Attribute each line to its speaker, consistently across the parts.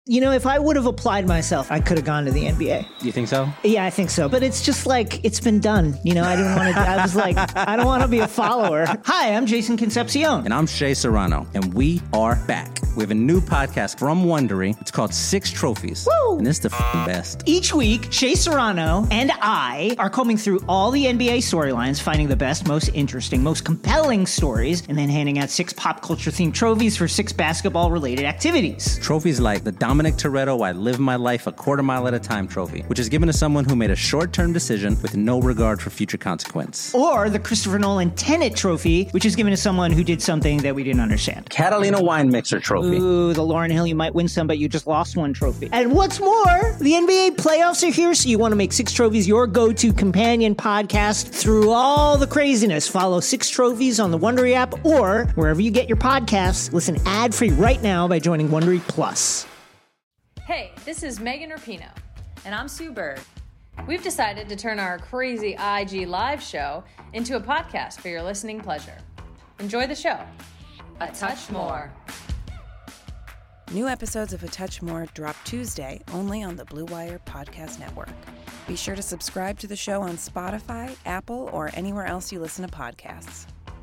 Speaker 1: if I would have applied myself, I could have gone to the NBA.
Speaker 2: You think so?
Speaker 1: Yeah, I think so. But it's just like, it's been done. I didn't want to, I was like, I don't want to be a follower. Hi, I'm Jason Concepcion.
Speaker 2: And I'm Shea Serrano. And we are back. We have a new podcast from Wondery. It's called Six Trophies.
Speaker 1: Woo!
Speaker 2: And it's the best.
Speaker 1: Each week, Shea Serrano and I are combing through all the NBA storylines, finding the best, most interesting, most compelling stories, and then handing out 6 pop culture themed trophies for 6 basketball related activities.
Speaker 2: Trophies like the Dominic Toretto I Live My Life a Quarter Mile at a Time trophy, which is given to someone who made a short-term decision with no regard for future consequence.
Speaker 1: Or the Christopher Nolan Tenet trophy, which is given to someone who did something that we didn't understand.
Speaker 2: Catalina Wine Mixer trophy.
Speaker 1: Ooh, the Lauryn Hill, you might win some, but you just lost one trophy. And what's more, the NBA playoffs are here, so you want to make Six Trophies your go-to companion podcast through all the craziness. Follow Six Trophies on the Wondery app or wherever you get your podcasts. Listen ad-free right now by joining Wondery Plus.
Speaker 3: Hey, this is Megan Rapinoe. And I'm Sue Bird. We've decided to turn our crazy IG live show into a podcast for your listening pleasure. Enjoy the show. A Touch More.
Speaker 4: New episodes of A Touch More drop Tuesday only on the Blue Wire Podcast Network. Be sure to subscribe to the show on Spotify, Apple, or anywhere else you listen to podcasts.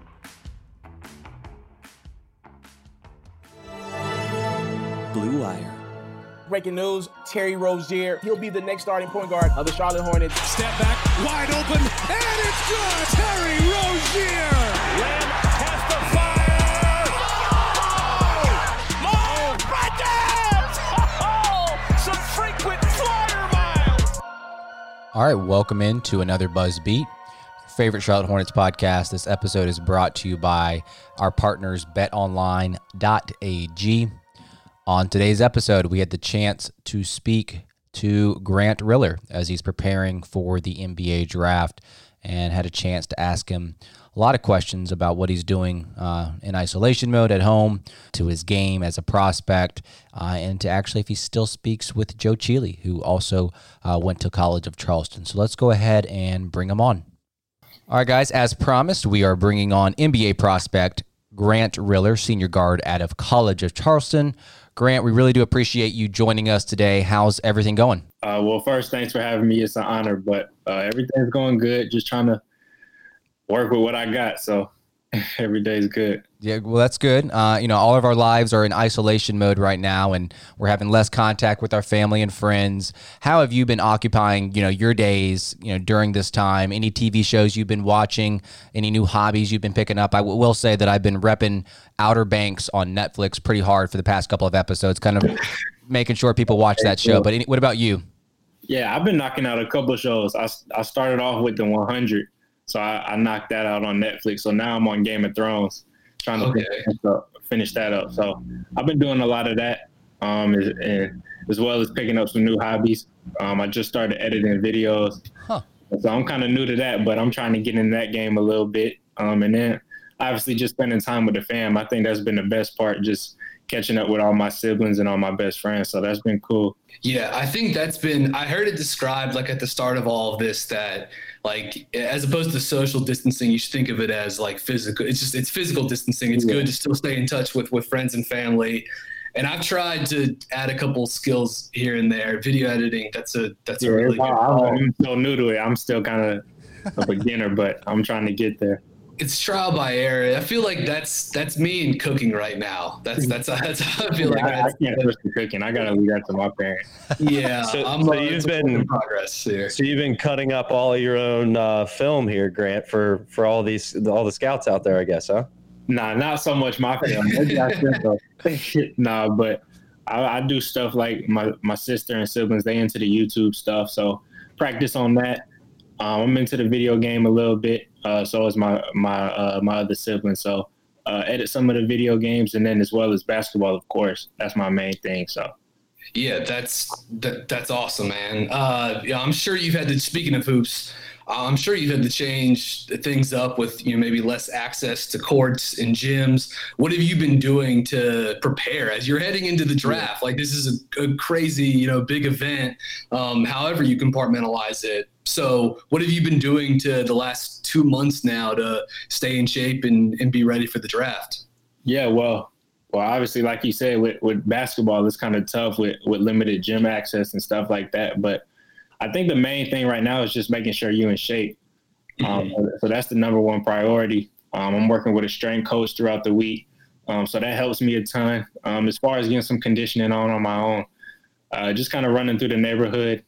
Speaker 2: Blue Wire.
Speaker 5: Breaking news, Terry Rozier, he'll be the next starting point guard of the Charlotte Hornets.
Speaker 6: Step back, wide open, and it's good! Terry Rozier!
Speaker 7: Lamb has to fire! Oh! More Some frequent flyer miles!
Speaker 8: All right, welcome into another Buzz Beat, your favorite Charlotte Hornets podcast. This episode is brought to you by our partners, betonline.ag. On today's episode, we had the chance to speak to Grant Riller as he's preparing for the NBA draft and had a chance to ask him a lot of questions about what he's doing in isolation mode at home, to his game as a prospect, and to actually if he still speaks with Joe Chealy, who also went to College of Charleston. So let's go ahead and bring him on. All right, guys, as promised, we are bringing on NBA prospect Grant Riller, senior guard out of College of Charleston. Grant, we really do appreciate you joining us today. How's everything going?
Speaker 9: Well, first, thanks for having me. It's an honor, but everything's going good. Just trying to work with what I got, so every day's good.
Speaker 8: Yeah, well, that's good. All of our lives are in isolation mode right now, and we're having less contact with our family and friends. How have you been occupying, your days, during this time? Any TV shows you've been watching? Any new hobbies you've been picking up? I will say that I've been repping Outer Banks on Netflix pretty hard for the past couple of episodes, kind of making sure people watch that show. But what about you?
Speaker 9: Yeah, I've been knocking out a couple of shows. I started off with the 100, so I knocked that out on Netflix. So now I'm on Game of Thrones, trying to finish that up. So I've been doing a lot of that, as well as picking up some new hobbies. I just started editing videos. So I'm kind of new to that, but I'm trying to get in that game a little bit. And then obviously just spending time with the fam. I think that's been the best part, just catching up with all my siblings and all my best friends. So that's been cool.
Speaker 10: Yeah, I think that's been, I heard it described like at the start of all of this that like, as opposed to social distancing, you should think of it as like physical. It's physical distancing. It's good to still stay in touch with friends and family. And I've tried to add a couple skills here and there. Video editing, that's a really good
Speaker 9: I'm still new to it. I'm still kind of a beginner, but I'm trying to get there.
Speaker 10: It's trial by error. I feel like that's me in cooking right now. That's how I feel like.
Speaker 9: I can't push the cooking. I gotta leave that to my parents.
Speaker 10: Yeah,
Speaker 11: so you've been
Speaker 10: in progress here.
Speaker 11: So you've been cutting up all of your own film here, Grant, for all the scouts out there, I guess, huh?
Speaker 9: Nah, not so much my film. Nah, but I do stuff like my sister and siblings. They into the YouTube stuff, so practice on that. I'm into the video game a little bit. So is my other siblings. So edit some of the video games, and then as well as basketball, of course. That's my main thing. So.
Speaker 10: Yeah, that's awesome, man. I'm sure you've had to, speaking of hoops, I'm sure you've had to change things up with, maybe less access to courts and gyms. What have you been doing to prepare as you're heading into the draft? Like, this is a crazy, big event, however you compartmentalize it. So what have you been doing to the last 2 months now to stay in shape and be ready for the draft?
Speaker 9: Yeah, well, Well, obviously, like you said, with basketball, it's kind of tough with limited gym access and stuff like that. But I think the main thing right now is just making sure you're in shape. So that's the number one priority. I'm working with a strength coach throughout the week. So that helps me a ton. As far as getting some conditioning on my own, just kind of running through the neighborhood,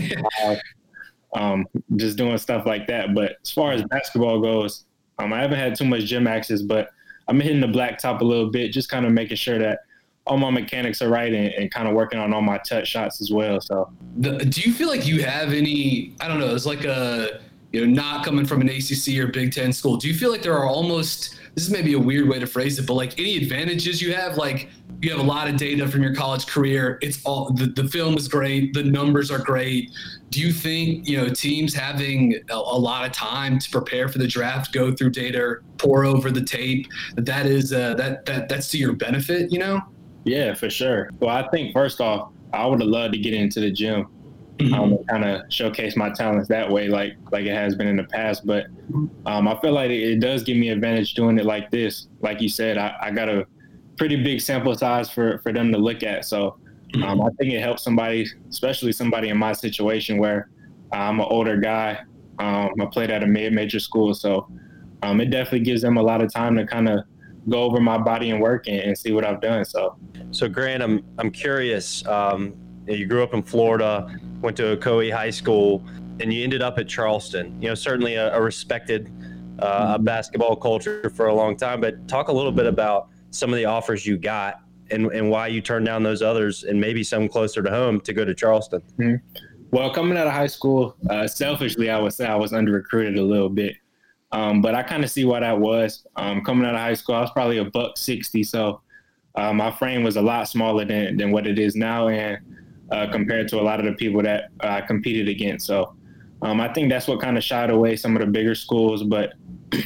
Speaker 9: just doing stuff like that. But as far as basketball goes, I haven't had too much gym access, but I'm hitting the blacktop a little bit, just kind of making sure that all my mechanics are right and kind of working on all my touch shots as well. So,
Speaker 10: do you feel like you have any, I don't know, it's like not coming from an ACC or Big Ten school, do you feel like there are almost, this is maybe a weird way to phrase it, but like any advantages you have? Like you have a lot of data from your college career. It's all, the film is great. The numbers are great. Do you think, teams having a lot of time to prepare for the draft, go through data, pour over the tape, that's to your benefit,
Speaker 9: Yeah, for sure. Well, I think first off, I would have loved to get into the gym, kind of showcase my talents that way, like it has been in the past. But I feel like it does give me an advantage doing it like this. Like you said, I got a pretty big sample size for them to look at. So I think it helps somebody, especially somebody in my situation where I'm an older guy. I played at a mid-major school, so it definitely gives them a lot of time to kind of go over my body and work and see what I've done.
Speaker 11: So Grant, I'm curious. You grew up in Florida, went to Ocoee High School, and you ended up at Charleston. Certainly a respected basketball culture for a long time. But talk a little bit about some of the offers you got and why you turned down those others and maybe some closer to home to go to Charleston.
Speaker 9: Mm-hmm. Well, coming out of high school, selfishly, I would say I was under-recruited a little bit. But I kind of see why that was. Coming out of high school, I was probably a $160, so my frame was a lot smaller than what it is now, and compared to a lot of the people that I competed against. So I think that's what kind of shied away some of the bigger schools, but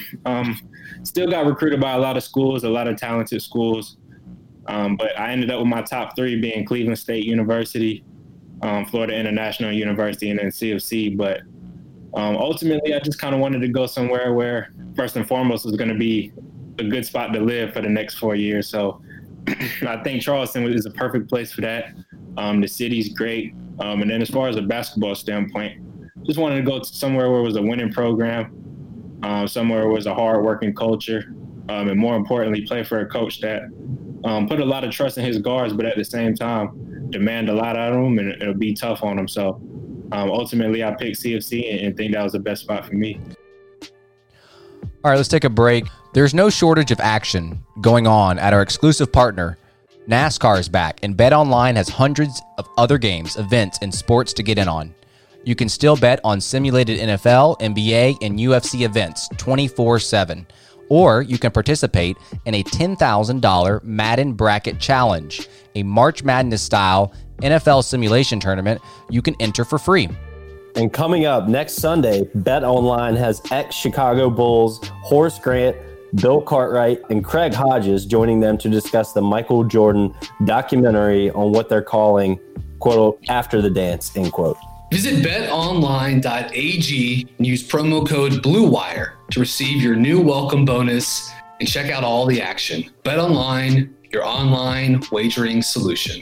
Speaker 9: still got recruited by a lot of schools, a lot of talented schools. But I ended up with my top three being Cleveland State University, Florida International University, and then CFC. But ultimately, I just kind of wanted to go somewhere where, first and foremost, was going to be a good spot to live for the next 4 years. So I think Charleston is a perfect place for that. The city's great. And then as far as a basketball standpoint, just wanted to go to somewhere where it was a winning program, somewhere where it was a hard-working culture, and more importantly, play for a coach that put a lot of trust in his guards, but at the same time, demand a lot out of them, and it'll be tough on them. So ultimately, I picked CFC and think that was the best spot for me.
Speaker 8: All right, let's take a break. There's no shortage of action going on at our exclusive partner. NASCAR is back, and BetOnline has hundreds of other games, events, and sports to get in on. You can still bet on simulated NFL, NBA, and UFC events 24/7. Or you can participate in a $10,000 Madden Bracket Challenge, a March Madness-style NFL simulation tournament you can enter for free.
Speaker 11: And coming up next Sunday, BetOnline has ex-Chicago Bulls Horace Grant, Bill Cartwright, and Craig Hodges joining them to discuss the Michael Jordan documentary on what they're calling, quote, after the dance, end quote.
Speaker 10: Visit betonline.ag and use promo code BlueWire to receive your new welcome bonus and check out all the action. BetOnline, your online wagering solution.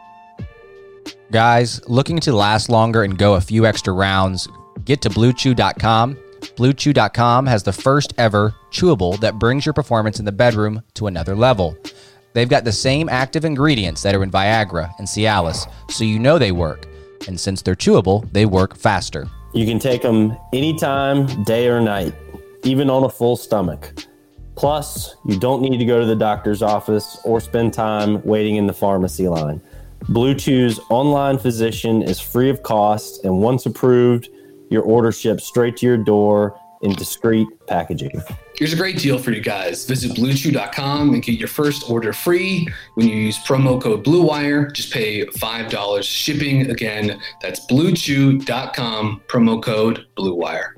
Speaker 8: Guys, looking to last longer and go a few extra rounds, get to BlueChew.com. BlueChew.com has the first ever chewable that brings your performance in the bedroom to another level. They've got the same active ingredients that are in Viagra and Cialis, so you know they work. And since they're chewable, they work faster.
Speaker 11: You can take them anytime, day or night, even on a full stomach. Plus, you don't need to go to the doctor's office or spend time waiting in the pharmacy line. Blue Chew's online physician is free of cost, and once approved, your order ships straight to your door in discreet packaging.
Speaker 10: Here's a great deal for you guys. Visit BlueChew.com and get your first order free when you use promo code BlueWire. Just pay $5 shipping. Again, that's BlueChew.com, promo code BlueWire.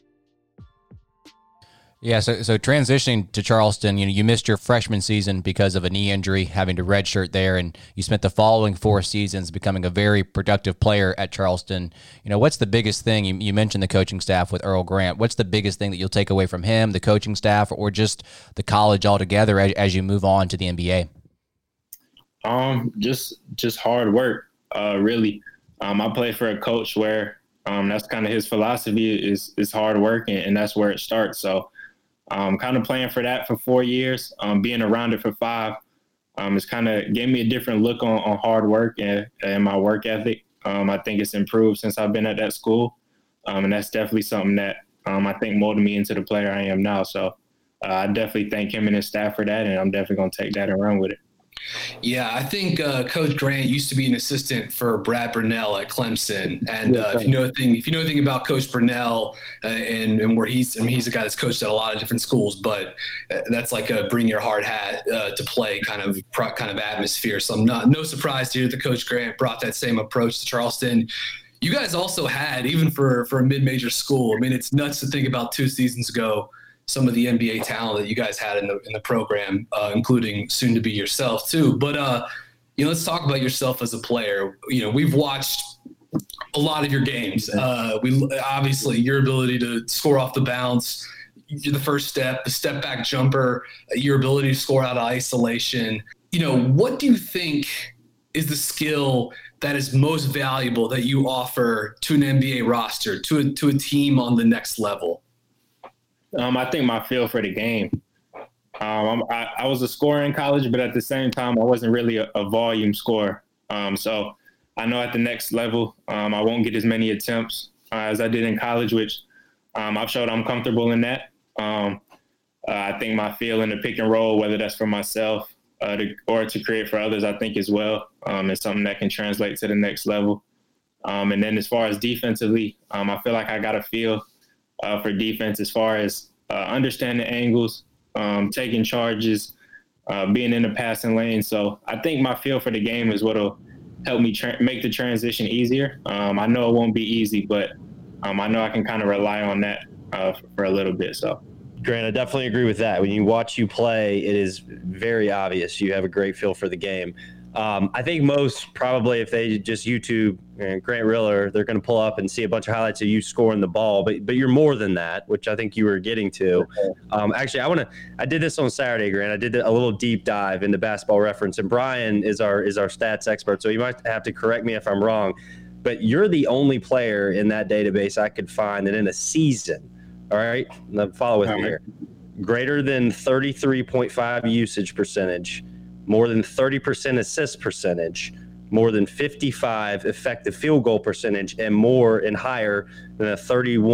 Speaker 8: Yeah, so transitioning to Charleston, you missed your freshman season because of a knee injury, having to redshirt there, and you spent the following 4 seasons becoming a very productive player at Charleston. What's the biggest thing? You mentioned the coaching staff with Earl Grant. What's the biggest thing that you'll take away from him, the coaching staff, or just the college altogether as you move on to the NBA?
Speaker 9: Just hard work, really. I play for a coach where that's kind of his philosophy is hard work, and that's where it starts. So kind of playing for that for 4 years, being around it for 5, it's kind of gave me a different look on hard work and my work ethic. I think it's improved since I've been at that school, and that's definitely something that I think molded me into the player I am now. So I definitely thank him and his staff for that, and I'm definitely going to take that and run with it.
Speaker 10: Yeah, I think Coach Grant used to be an assistant for Brad Burnell at Clemson, and if you know anything about Coach Burnell and where he's a guy that's coached at a lot of different schools, but that's like a bring your hard hat to play kind of atmosphere. So I'm no surprise to hear that Coach Grant brought that same approach to Charleston. You guys also had, even for a mid-major school, I mean, it's nuts to think about 2 seasons ago, some of the NBA talent that you guys had in the program, including soon to be yourself too. But let's talk about yourself as a player. We've watched a lot of your games. We obviously your ability to score off the bounce, the first step, the step back jumper, your ability to score out of isolation. What do you think is the skill that is most valuable that you offer to an NBA roster, to a team on the next level?
Speaker 9: I think my feel for the game. I was a scorer in college, but at the same time, I wasn't really a volume scorer. So I know at the next level, I won't get as many attempts as I did in college, which I've showed I'm comfortable in that. I think my feel in the pick and roll, whether that's for myself or to create for others, I think as well, is something that can translate to the next level. And then as far as defensively, I feel like I got a feel for defense as far as understanding angles, taking charges, being in the passing lane. So I think my feel for the game is what will help me make the transition easier. I know it won't be easy, but I know I can kind of rely on that for a little bit. So,
Speaker 11: Grant, I definitely agree with that. When you watch you play, it is very obvious you have a great feel for the game. I think most probably if they just YouTube Grant Riller, they're going to pull up and see a bunch of highlights of you scoring the ball, but you're more than that, which I think you were getting to. Actually, I did this on Saturday, Grant. I did a little deep dive into Basketball Reference, and Brian is our stats expert, so you might have to correct me if I'm wrong, but you're the only player in that database I could find that in a season, all right, now follow with me here, greater than 33.5 usage percentage, more than 30% assist percentage, more than 55 effective field goal percentage, and more and higher than a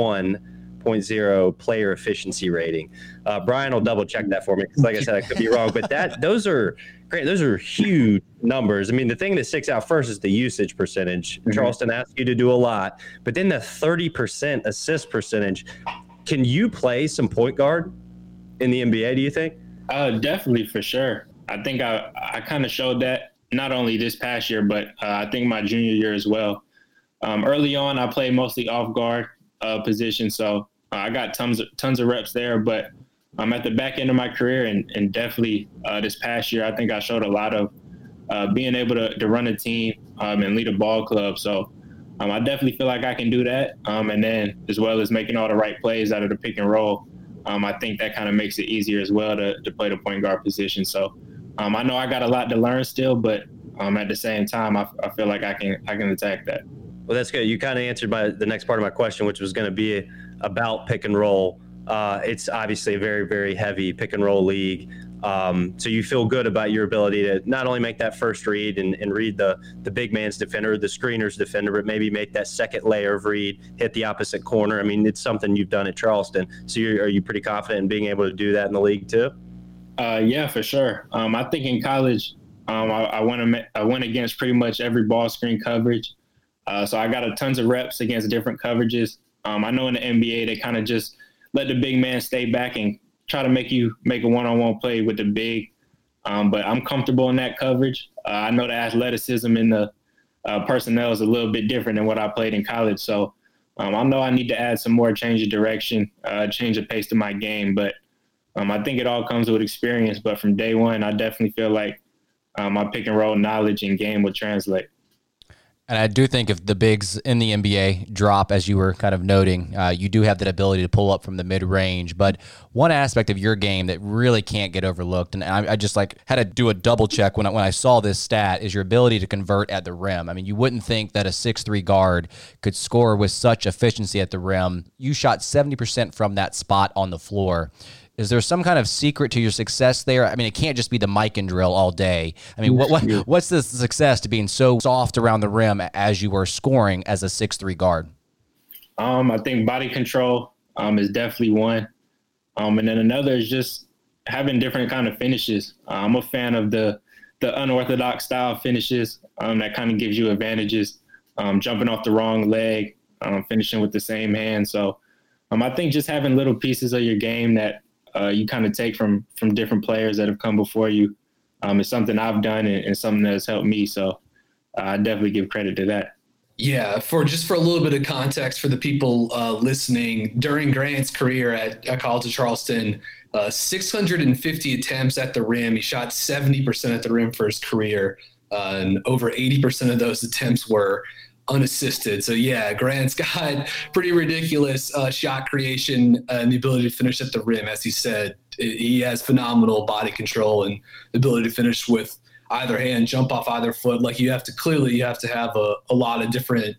Speaker 11: 31.0 player efficiency rating. Brian will double check that for me because, like I said, I could be wrong. But those are great. Those are huge numbers. I mean, the thing that sticks out first is the usage percentage. Mm-hmm. Charleston asked you to do a lot, but then the 30% assist percentage. Can you play some point guard in the NBA, do you think?
Speaker 9: Definitely, for sure. I think I kind of showed that not only this past year, but I think my junior year as well. Early on, I played mostly off guard position, so I got tons of reps there. But I'm at the back end of my career, and definitely this past year, I think I showed a lot of being able to run a team and lead a ball club. So I definitely feel like I can do that. And then as well as making all the right plays out of the pick and roll, I think that kind of makes it easier as well to play the point guard position. So I know I got a lot to learn still, but at the same time, I feel like I can attack that.
Speaker 11: Well, that's good. You kind of answered the next part of my question, which was going to be about pick and roll. It's obviously a very, very heavy pick and roll league. So you feel good about your ability to not only make that first read and read the big man's defender, the screener's defender, but maybe make that second layer of read, hit the opposite corner. I mean, it's something you've done at Charleston. So are you pretty confident in being able to do that in the league too?
Speaker 9: Yeah, for sure. I think in college, I went against pretty much every ball screen coverage. So I got tons of reps against different coverages. I know in the NBA, they kind of just let the big man stay back and try to make a one-on-one play with the big. But I'm comfortable in that coverage. I know the athleticism in the personnel is a little bit different than what I played in college. So I know I need to add some more change of direction, change the pace to my game. But I think it all comes with experience. But from day one, I definitely feel like my pick and roll knowledge and game would translate.
Speaker 8: And I do think if the bigs in the NBA drop, as you were kind of noting, you do have that ability to pull up from the mid-range. But one aspect of your game that really can't get overlooked, and I just had to do a double check when I saw this stat, is your ability to convert at the rim. I mean, you wouldn't think that a 6'3" guard could score with such efficiency at the rim. You shot 70% from that spot on the floor. Is there some kind of secret to your success there? I mean, it can't just be the mic and drill all day. I mean, what's the success to being so soft around the rim as you were scoring as a 6'3" guard?
Speaker 9: I think body control is definitely one. And then another is just having different kind of finishes. I'm a fan of the unorthodox style finishes that kind of gives you advantages. Jumping off the wrong leg, finishing with the same hand. So I think just having little pieces of your game that you kind of take from different players that have come before you. It's something I've done and something that has helped me. So I definitely give credit to that.
Speaker 10: Yeah, for a little bit of context for the people listening, during Grant's career at College of Charleston, 650 attempts at the rim. He shot 70% at the rim for his career, and over 80% of those attempts were unassisted. So yeah, Grant's got pretty ridiculous shot creation and the ability to finish at the rim. As he said, he has phenomenal body control and the ability to finish with either hand, jump off either foot. Like you have to have a lot of different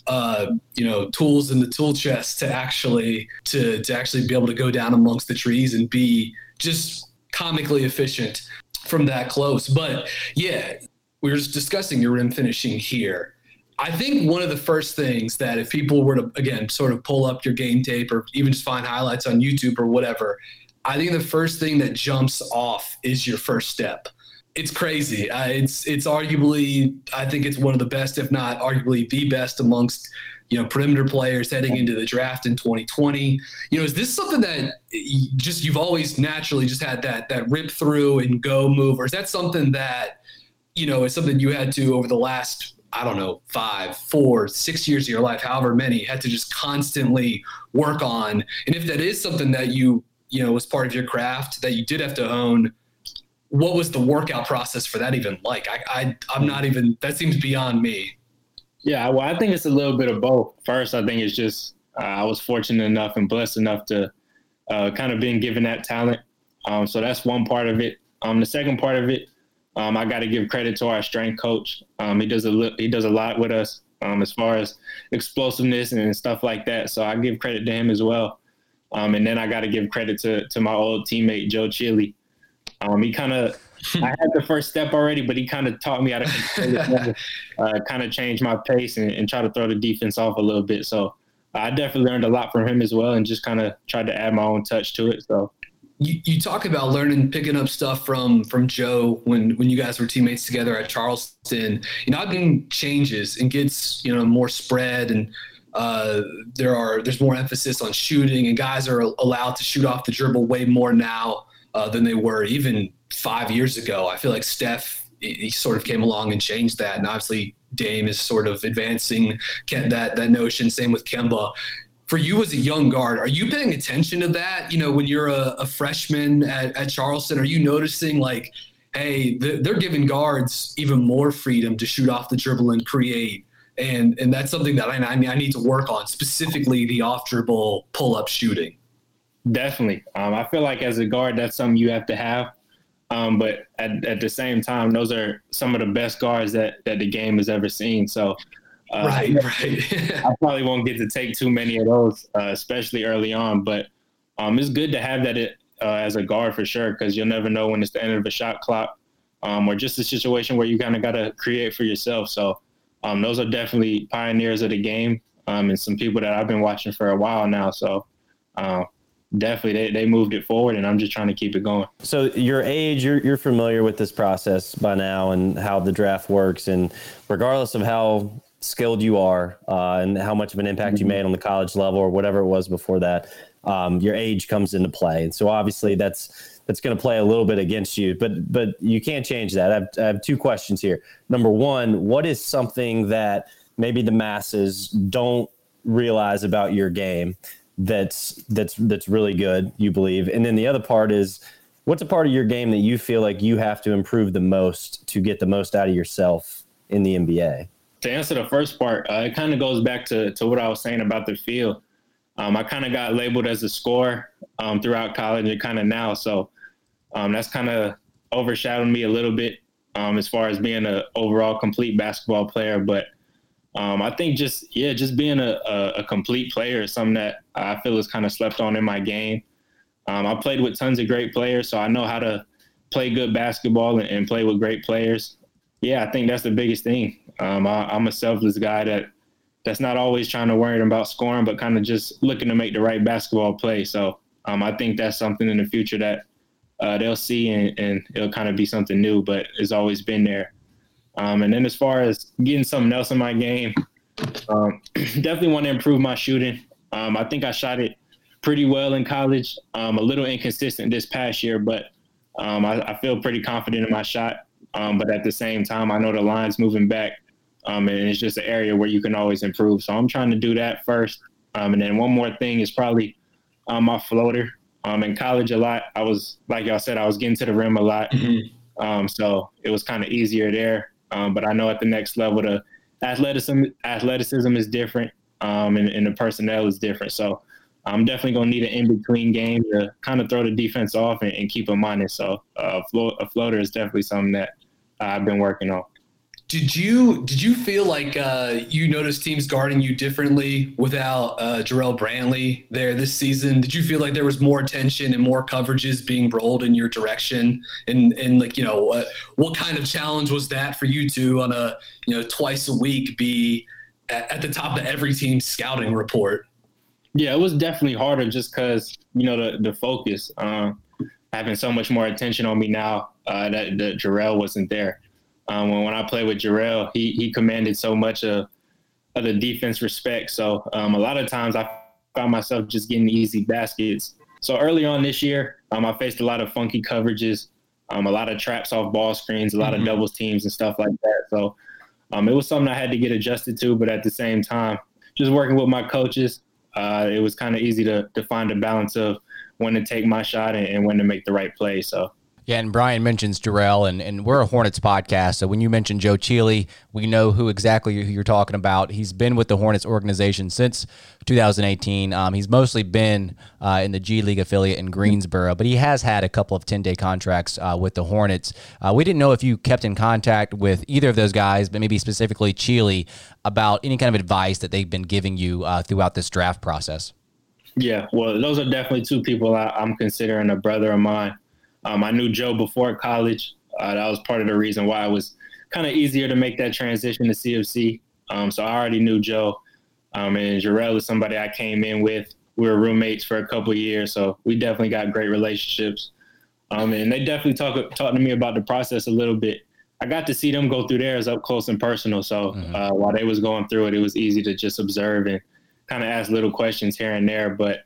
Speaker 10: tools in the tool chest to actually be able to go down amongst the trees and be just comically efficient from that close. But yeah, we were just discussing your rim finishing here. I think one of the first things that if people were to, again, sort of pull up your game tape or even just find highlights on YouTube or whatever, I think the first thing that jumps off is your first step. It's crazy. It's arguably, I think it's one of the best, if not arguably the best amongst, perimeter players heading into the draft in 2020. Is this something that you've always naturally just had that rip through and go move, or is that something that, is something you had to over the last, 5, 4, 6 years of your life, however many, had to just constantly work on? And if that is something that was part of your craft that you did have to hone, what was the workout process for that even like? I'm not even, that seems beyond me.
Speaker 9: Yeah, well, I think it's a little bit of both. First, I think it's just I was fortunate enough and blessed enough to kind of being given that talent. So that's one part of it. The second part of it, I got to give credit to our strength coach. He does a lot with us as far as explosiveness and stuff like that. So I give credit to him as well. And then I got to give credit to my old teammate, Joe Chile. He kind of, I had the first step already, but he kind of taught me how to kind of change my pace and try to throw the defense off a little bit. So I definitely learned a lot from him as well and just kind of tried to add my own touch to it. So
Speaker 10: you talk about picking up stuff from Joe when you guys were teammates together at Charleston. I've been changes and gets, more spread and there's more emphasis on shooting and guys are allowed to shoot off the dribble way more now than they were even 5 years ago. I feel like Steph, he sort of came along and changed that. And obviously Dame is sort of advancing that notion. Same with Kemba. For you as a young guard, are you paying attention to that? When you're a freshman at Charleston, are you noticing like, hey, they're giving guards even more freedom to shoot off the dribble and create. And that's something that I need to work on, specifically the off dribble pull-up shooting.
Speaker 9: Definitely. I feel like as a guard, that's something you have to have. But at the same time, those are some of the best guards that the game has ever seen. So
Speaker 10: right.
Speaker 9: I probably won't get to take too many of those, especially early on. But it's good to have that as a guard for sure, because you'll never know when it's the end of a shot clock or just a situation where you kind of got to create for yourself. So those are definitely pioneers of the game and some people that I've been watching for a while now. So definitely they moved it forward, and I'm just trying to keep it going.
Speaker 11: So your age, you're familiar with this process by now and how the draft works. And regardless of how skilled you are and how much of an impact you made on the college level or whatever it was before that, your age comes into play. And so obviously that's going to play a little bit against you, but you can't change that. I have two questions here. Number one, what is something that maybe the masses don't realize about your game that's really good, you believe? And then the other part is, what's a part of your game that you feel like you have to improve the most to get the most out of yourself in the NBA?
Speaker 9: To answer the first part, it kind of goes back to what I was saying about the field. I kind of got labeled as a scorer throughout college and kind of now. So that's kind of overshadowed me a little bit as far as being an overall complete basketball player. But I think just being a complete player is something that I feel is kind of slept on in my game. I played with tons of great players, so I know how to play good basketball and play with great players. Yeah, I think that's the biggest thing. I'm a selfless guy that's not always trying to worry about scoring, but kind of just looking to make the right basketball play. So I think that's something in the future that they'll see and it'll kind of be something new, but it's always been there. And then as far as getting something else in my game, definitely want to improve my shooting. I think I shot it pretty well in college, a little inconsistent this past year, but I feel pretty confident in my shot. But at the same time, I know the line's moving back, and it's just an area where you can always improve. So I'm trying to do that first. And then one more thing is probably my floater. In college a lot, I was, like y'all said, I was getting to the rim a lot. So it was kind of easier there. But I know at the next level, the athleticism is different, and the personnel is different. So I'm definitely going to need an in-between game to kind of throw the defense off and keep them honest. So a floater is definitely something that I've been working on.
Speaker 10: Did you feel like you noticed teams guarding you differently without Jarrell Brantley there this season? Did you feel like there was more attention and more coverages being rolled in your direction? And like, what kind of challenge was that for you two on a, twice a week be at the top of every team's scouting report?
Speaker 9: Yeah, it was definitely harder just because, the focus, having so much more attention on me now that Jarrell wasn't there. When I played with Jarrell, he commanded so much of the defense respect. So a lot of times I found myself just getting easy baskets. So early on this year, I faced a lot of funky coverages, a lot of traps off ball screens, a lot of doubles teams and stuff like that. So it was something I had to get adjusted to, but at the same time, just working with my coaches, it was kind of easy to find a balance of when to take my shot and when to make the right play. So.
Speaker 8: Yeah, and Brian mentions Jarrell, and we're a Hornets podcast, so when you mention Joe Chealy, we know who you're talking about. He's been with the Hornets organization since 2018. He's mostly been in the G League affiliate in Greensboro, but he has had a couple of 10-day contracts with the Hornets. We didn't know if you kept in contact with either of those guys, but maybe specifically Chealy, about any kind of advice that they've been giving you throughout this draft process.
Speaker 9: Yeah, well, those are definitely two people I'm considering a brother of mine. I knew Joe before college. That was part of the reason why it was kind of easier to make that transition to CFC. So I already knew Joe. And Jarrell is somebody I came in with. We were roommates for a couple of years, so we definitely got great relationships. And they definitely talked to me about the process a little bit. I got to see them go through theirs up close and personal. So while they was going through it, it was easy to just observe and kind of ask little questions here and there. But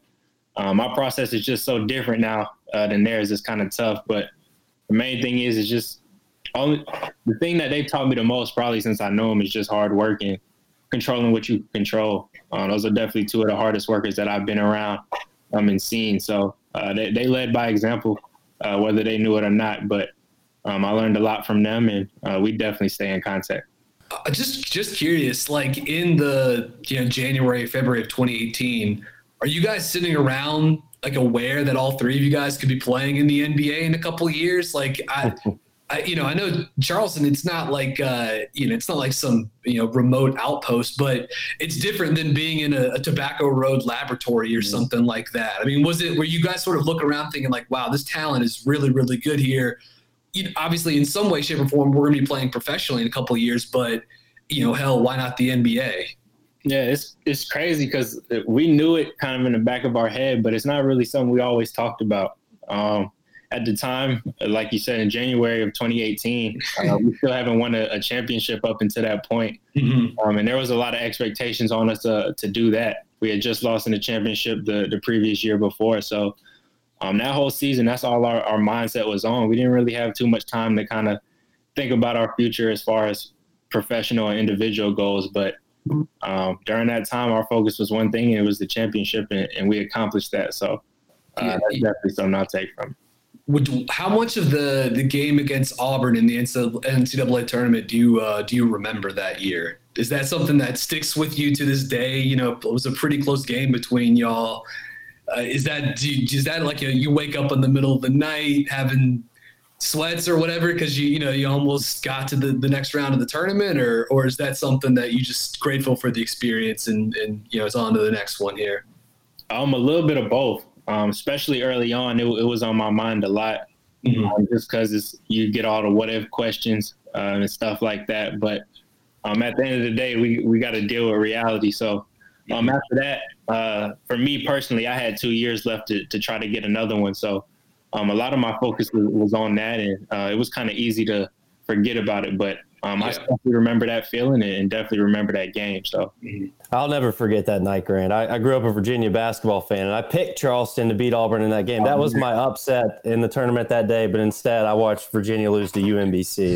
Speaker 9: my process is just so different now than theirs. It's kind of tough. But the main thing is just the thing that they taught me the most, probably since I know them, is just hard work and controlling what you control. Those are definitely two of the hardest workers that I've been around and seen. So they led by example, whether they knew it or not. But I learned a lot from them, and we definitely stay in contact.
Speaker 10: Just curious, like in the January, February of 2018, are you guys sitting around like aware that all three of you guys could be playing in the NBA in a couple of years? Like I know Charleston, it's not like, it's not like some, remote outpost, but it's different than being in a Tobacco Road laboratory or something like that. I mean, were you guys sort of look around thinking like, wow, this talent is really, really good here? Obviously in some way, shape or form, we're going to be playing professionally in a couple of years, but hell, why not the NBA?
Speaker 9: Yeah, it's crazy because we knew it kind of in the back of our head, but it's not really something we always talked about. At the time, like you said, in January of 2018, we still haven't won a championship up until that point. And there was a lot of expectations on us to do that. We had just lost in the championship the previous year before. So that whole season, that's all our mindset was on. We didn't really have too much time to kind of think about our future as far as professional and individual goals. But during that time, our focus was one thing, and it was the championship, and we accomplished that. So that's definitely something I'll take from it.
Speaker 10: How much of the game against Auburn in the NCAA tournament do you remember that year? Is that something that sticks with you to this day? You know, it was a pretty close game between y'all. Is that like you wake up in the middle of the night having sweats or whatever because you almost got to the next round of the tournament, or is that something that you just grateful for the experience and it's on to the next one here?
Speaker 9: A little bit of both. Especially early on, it was on my mind a lot, just because you get all the what if questions and stuff like that. But at the end of the day, we got to deal with reality. So after that, for me personally, I had 2 years left to try to get another one. So a lot of my focus was on that, and it was kind of easy to forget about it. But I definitely remember that feeling and definitely remember that game. So
Speaker 11: I'll never forget that night, Grant. I grew up a Virginia basketball fan, and I picked Charleston to beat Auburn in that game. That was my upset in the tournament that day, but instead I watched Virginia lose to UMBC.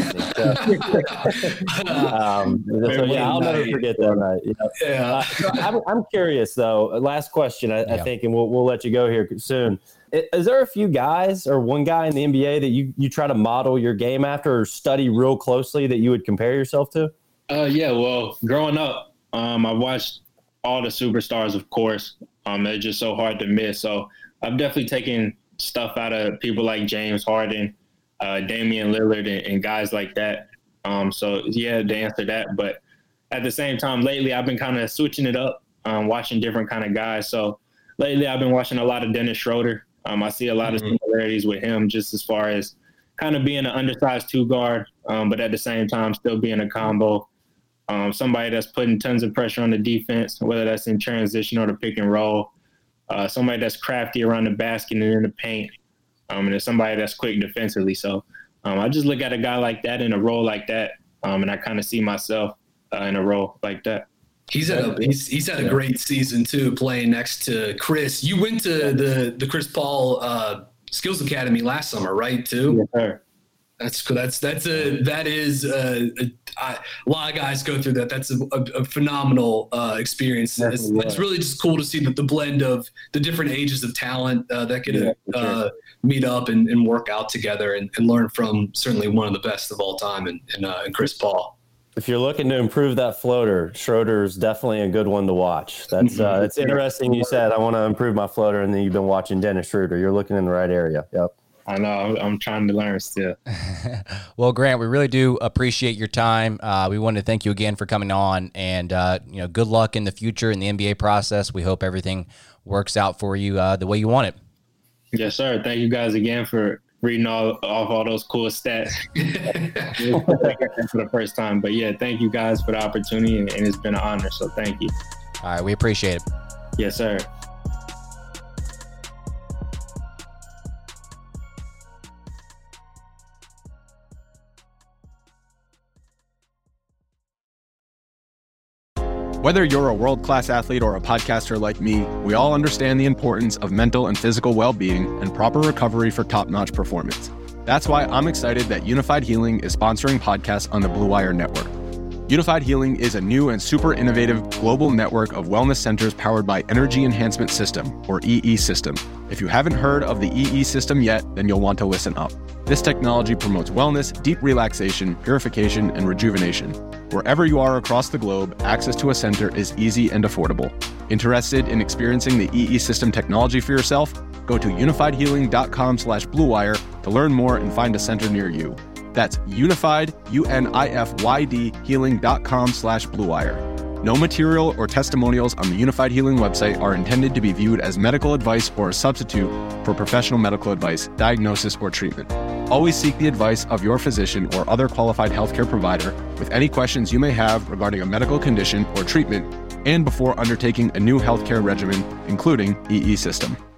Speaker 11: I'll never forget that night. I'm curious, though. Last question, I think, and we'll let you go here soon. Is there a few guys or one guy in the NBA that you try to model your game after or study real closely that you would compare yourself to?
Speaker 9: Well, growing up, I watched all the superstars, of course. They're just so hard to miss. So I've definitely taken stuff out of people like James Harden, Damian Lillard, and guys like that. To answer that. But at the same time, lately I've been kind of switching it up, watching different kind of guys. So lately I've been watching a lot of Dennis Schroeder. I see a lot of similarities with him just as far as kind of being an undersized two guard, but at the same time still being a combo. Somebody that's putting tons of pressure on the defense, whether that's in transition or the pick and roll. Somebody that's crafty around the basket and in the paint. And there's somebody that's quick defensively. So I just look at a guy like that in a role like that, and I kind of see myself in a role like that.
Speaker 10: He's had a great season too, playing next to Chris. You went to the Chris Paul Skills Academy last summer, right? Too.
Speaker 9: Yes, sir.
Speaker 10: That's cool. That is a lot of guys go through that. That's a phenomenal experience. It's really just cool to see that the blend of the different ages of talent that could meet up and work out together and learn from certainly one of the best of all time and Chris Paul.
Speaker 11: If you're looking to improve that floater, Schroeder's definitely a good one to watch. That's it's interesting. You said I want to improve my floater, and then you've been watching Dennis Schroeder. You're looking in the right area. Yep.
Speaker 9: I know. I'm trying to learn still.
Speaker 8: Well, Grant, we really do appreciate your time. We wanted to thank you again for coming on, and good luck in the future in the NBA process. We hope everything works out for you the way you want it.
Speaker 9: Yes, sir. Thank you guys again for reading off all those cool stats for the first time. But yeah, thank you guys for the opportunity, and it's been an honor. So thank you.
Speaker 8: All right, we appreciate it.
Speaker 9: Yes, sir.
Speaker 12: Whether you're a world-class athlete or a podcaster like me, we all understand the importance of mental and physical well-being and proper recovery for top-notch performance. That's why I'm excited that Unified Healing is sponsoring podcasts on the Blue Wire Network. Unified Healing is a new and super innovative global network of wellness centers powered by Energy Enhancement System, or EE System. If you haven't heard of the EE System yet, then you'll want to listen up. This technology promotes wellness, deep relaxation, purification, and rejuvenation. Wherever you are across the globe, access to a center is easy and affordable. Interested in experiencing the EE System technology for yourself? Go to unifiedhealing.com/bluewire to learn more and find a center near you. That's unified, UNIFYD, healing.com/bluewire. No material or testimonials on the Unified Healing website are intended to be viewed as medical advice or a substitute for professional medical advice, diagnosis, or treatment. Always seek the advice of your physician or other qualified healthcare provider with any questions you may have regarding a medical condition or treatment and before undertaking a new healthcare regimen, including EE System.